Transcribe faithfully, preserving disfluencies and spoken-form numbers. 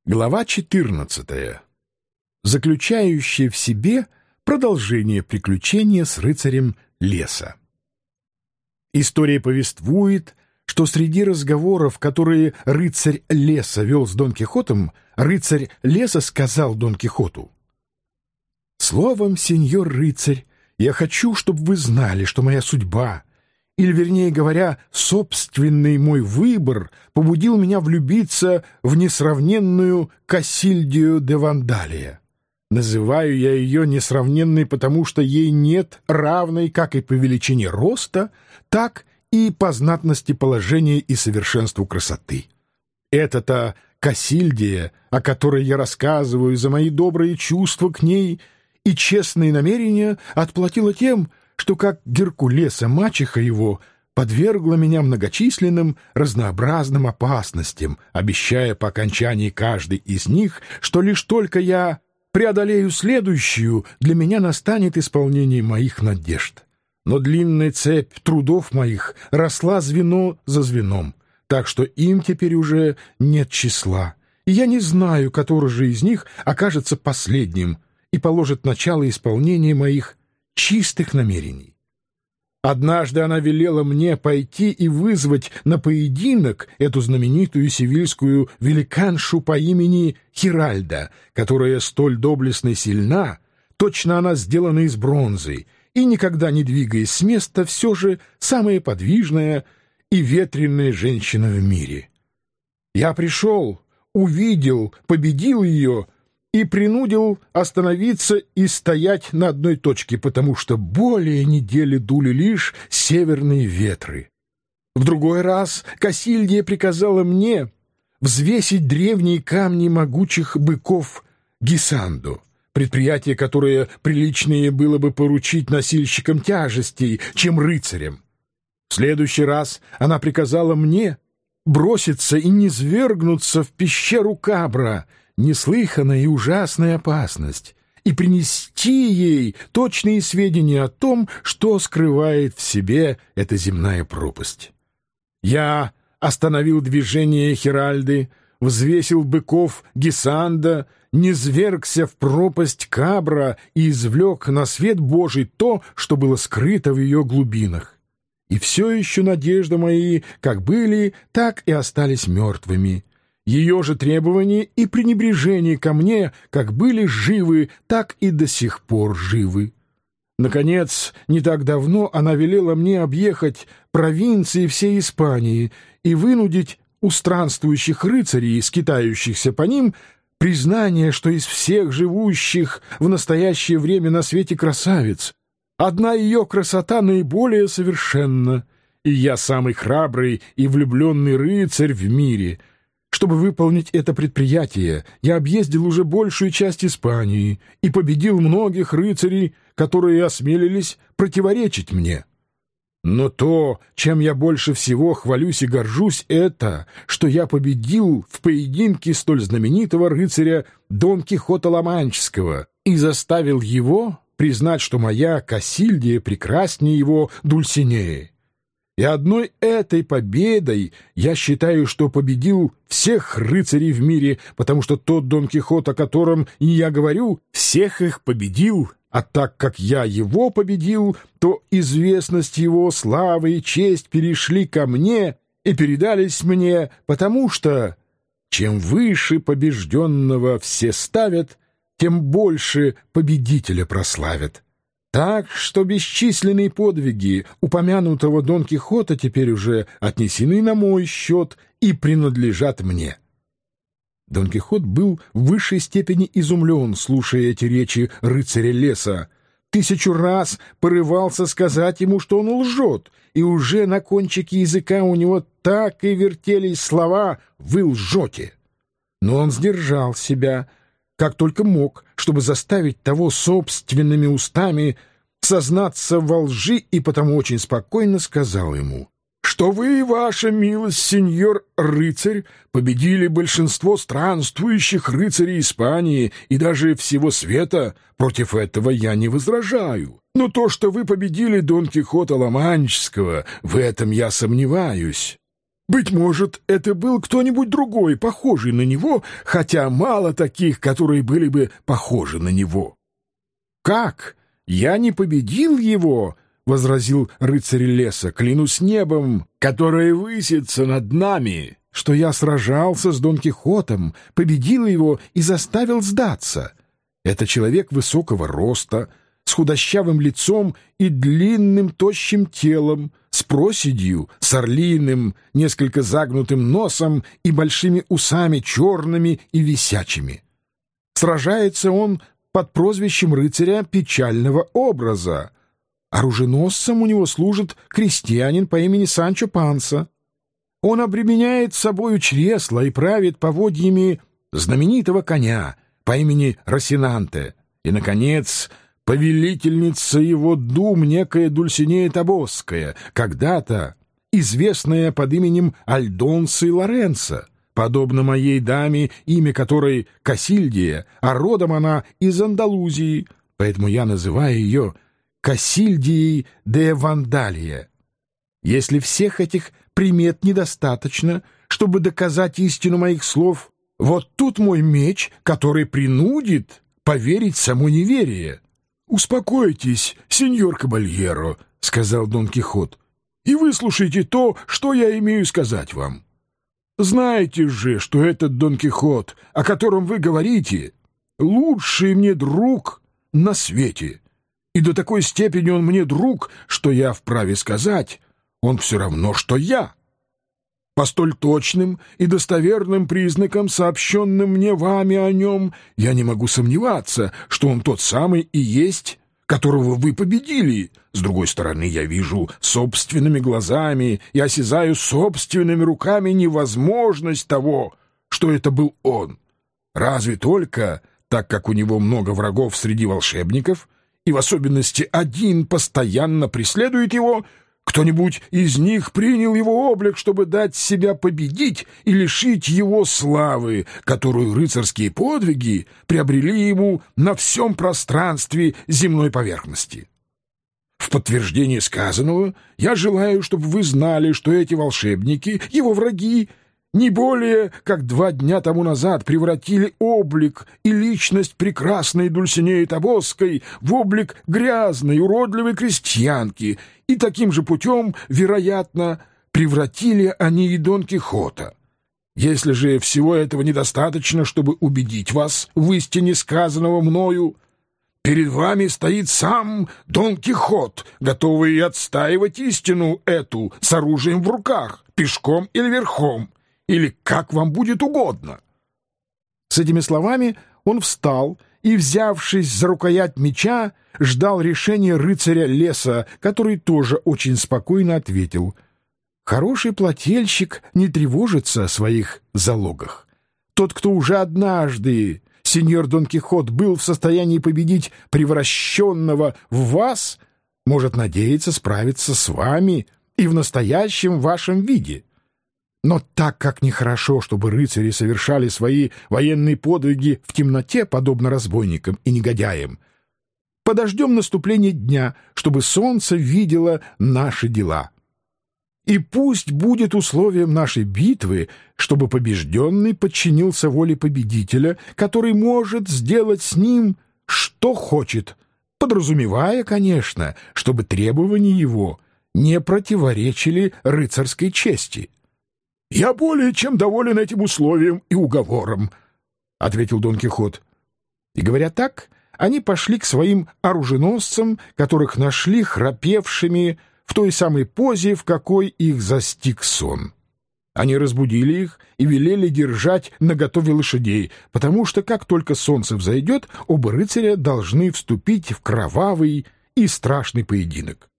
Глава четырнадцатая, заключающая в себе продолжение приключения с рыцарем леса. История повествует, что среди разговоров, которые рыцарь леса вел с Дон Кихотом, рыцарь леса сказал Дон Кихоту: «Словом, сеньор рыцарь, я хочу, чтобы вы знали, что моя судьба, или, вернее говоря, собственный мой выбор побудил меня влюбиться в несравненную Касильдию де Вандалия. Называю я ее несравненной, потому что ей нет равной как и по величине роста, так и по знатности положения и совершенству красоты. Эта-то Касильдия, о которой я рассказываю, за мои добрые чувства к ней и честные намерения отплатила тем, что как Геркулеса мачеха его подвергла меня многочисленным разнообразным опасностям, обещая по окончании каждой из них, что лишь только я преодолею следующую, для меня настанет исполнение моих надежд. Но длинная цепь трудов моих росла звено за звеном, так что им теперь уже нет числа, и я не знаю, который же из них окажется последним и положит начало исполнению моих чистых намерений. Однажды она велела мне пойти и вызвать на поединок эту знаменитую севильскую великаншу по имени Хиральда, которая столь доблестно и сильна, точно она сделана из бронзы, и, никогда не двигаясь с места, все же самая подвижная и ветреная женщина в мире. Я пришел, увидел, победил ее и принудил остановиться и стоять на одной точке, потому что более недели дули лишь северные ветры. В другой раз Касильдия приказала мне взвесить древние камни могучих быков Гисанду, предприятие, которое приличнее было бы поручить носильщикам тяжестей, чем рыцарям. В следующий раз она приказала мне броситься и низвергнуться в пещеру Кабра, неслыханная и ужасная опасность, и принести ей точные сведения о том, что скрывает в себе эта земная пропасть. Я остановил движение Хиральды, взвесил быков Гисанда, низвергся в пропасть Кабра и извлек на свет Божий то, что было скрыто в ее глубинах. И все еще надежды мои как были, так и остались мертвыми. Ее же требования и пренебрежение ко мне как были живы, так и до сих пор живы. Наконец, не так давно она велела мне объехать провинции всей Испании и вынудить у странствующих рыцарей, скитающихся по ним, признание, что из всех живущих в настоящее время на свете красавиц одна ее красота наиболее совершенна, и я самый храбрый и влюбленный рыцарь в мире. Чтобы выполнить это предприятие, я объездил уже большую часть Испании и победил многих рыцарей, которые осмелились противоречить мне. Но то, чем я больше всего хвалюсь и горжусь, это, что я победил в поединке столь знаменитого рыцаря Дон Кихота Ла-Манческого и заставил его признать, что моя Касильдия прекраснее его Дульсинеи. И одной этой победой я считаю, что победил всех рыцарей в мире, потому что тот Дон Кихот, о котором и я говорю, всех их победил, а так как я его победил, то известность его, слава и честь перешли ко мне и передались мне, потому что чем выше побежденного все ставят, тем больше победителя прославят. Так что бесчисленные подвиги упомянутого Дон Кихота теперь уже отнесены на мой счет и принадлежат мне». Дон Кихот был в высшей степени изумлен, слушая эти речи рыцаря леса. Тысячу раз порывался сказать ему, что он лжет, и уже на кончике языка у него так и вертелись слова «Вы лжете». Но он сдержал себя, как только мог, чтобы заставить того собственными устами сознаться во лжи, и потому очень спокойно сказал ему, что вы, ваша милость, сеньор рыцарь, победили большинство странствующих рыцарей Испании и даже всего света. Против этого я не возражаю. Но то, что вы победили Дон Кихота Ла-Манческого, в этом я сомневаюсь. Быть может, это был кто-нибудь другой, похожий на него, хотя мало таких, которые были бы похожи на него. «Как? Я не победил его?» — возразил рыцарь леса. «Клянусь небом, которое высится над нами, что я сражался с Дон Кихотом, победил его и заставил сдаться. Это человек высокого роста, с худощавым лицом и длинным тощим телом, с проседью, с орлиным, несколько загнутым носом и большими усами черными и висячими. Сражается он под прозвищем рыцаря печального образа. Оруженосцем у него служит крестьянин по имени Санчо Панса. Он обременяет собою чресла и правит поводьями знаменитого коня по имени Росинанте. И, наконец, повелительница его дум, некая Дульсинея Тобосская, когда-то известная под именем Альдонсы Лоренцо, подобно моей даме, имя которой Кассильдия, а родом она из Андалузии, поэтому я называю ее Кассильдией де Вандалия. Если всех этих примет недостаточно, чтобы доказать истину моих слов, вот тут мой меч, который принудит поверить само неверие». «Успокойтесь, сеньор Кабальеро», — сказал Дон Кихот, — «и выслушайте то, что я имею сказать вам. Знаете же, что этот Дон Кихот, о котором вы говорите, лучший мне друг на свете, и до такой степени он мне друг, что я вправе сказать, он все равно, что я. По столь точным и достоверным признакам, сообщенным мне вами о нем, я не могу сомневаться, что он тот самый и есть, которого вы победили. С другой стороны, я вижу собственными глазами и осязаю собственными руками невозможность того, что это был он. Разве только, так как у него много врагов среди волшебников, и в особенности один постоянно преследует его, кто-нибудь из них принял его облик, чтобы дать себя победить и лишить его славы, которую рыцарские подвиги приобрели ему на всем пространстве земной поверхности. В подтверждение сказанного я желаю, чтобы вы знали, что эти волшебники, его враги, не более как два дня тому назад превратили облик и личность прекрасной Дульсинеи Тобосской в облик грязной, уродливой крестьянки, и таким же путем, вероятно, превратили они и Дон Кихота. Если же всего этого недостаточно, чтобы убедить вас в истине сказанного мною, перед вами стоит сам Дон Кихот, готовый отстаивать истину эту с оружием в руках, пешком или верхом, или как вам будет угодно». С этими словами он встал и, взявшись за рукоять меча, ждал решения рыцаря леса, который тоже очень спокойно ответил: «Хороший плательщик не тревожится о своих залогах. Тот, кто уже однажды, сеньор Дон Кихот, был в состоянии победить превращенного в вас, может надеяться справиться с вами и в настоящем вашем виде. Но так как нехорошо, чтобы рыцари совершали свои военные подвиги в темноте, подобно разбойникам и негодяям, подождем наступления дня, чтобы солнце видело наши дела. И пусть будет условием нашей битвы, чтобы побежденный подчинился воле победителя, который может сделать с ним что хочет, подразумевая, конечно, чтобы требования его не противоречили рыцарской чести». «Я более чем доволен этим условием и уговором», — ответил Дон Кихот. И, говоря так, они пошли к своим оруженосцам, которых нашли храпевшими в той самой позе, в какой их застиг сон. Они разбудили их и велели держать наготове лошадей, потому что, как только солнце взойдет, оба рыцаря должны вступить в кровавый и страшный поединок.